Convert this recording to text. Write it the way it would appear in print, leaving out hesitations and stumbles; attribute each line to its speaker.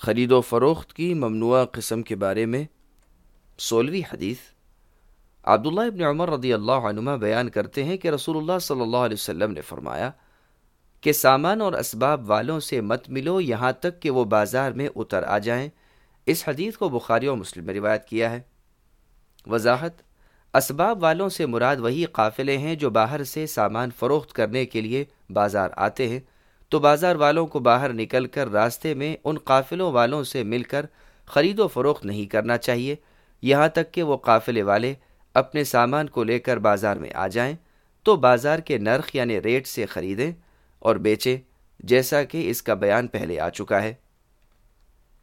Speaker 1: ख़रीदो फ़रोख्त की ममनुआ क़िस्म के बारे में 16वीं हदीस। अब्दुल्लाह इब्न उमर रज़ियल्लाहु अन्हुमा बयान करते हैं कि रसूलुल्लाह सल्लल्लाहु अलैहि वसल्लम ने फरमाया कि सामान और असबाब वालों से मत मिलो यहाँ तक कि वो बाज़ार में उतर आ जाएं। इस हदीस को बुखारी और मुस्लिम में रिवायत किया है। वज़ाहत: असबाब वालों से मुराद वही काफ़िले हैं जो बाहर से सामान फ़रोख्त करने के लिए बाज़ार आते हैं, तो बाज़ार वालों को बाहर निकलकर रास्ते में उन काफ़िलों वालों से मिलकर ख़रीदो फ़रोख्त नहीं करना चाहिए, यहाँ तक कि वो काफ़िले वाले अपने सामान को लेकर बाज़ार में आ जाएं, तो बाज़ार के नर्ख यानी रेट से ख़रीदें और बेचें, जैसा कि इसका बयान पहले आ चुका है।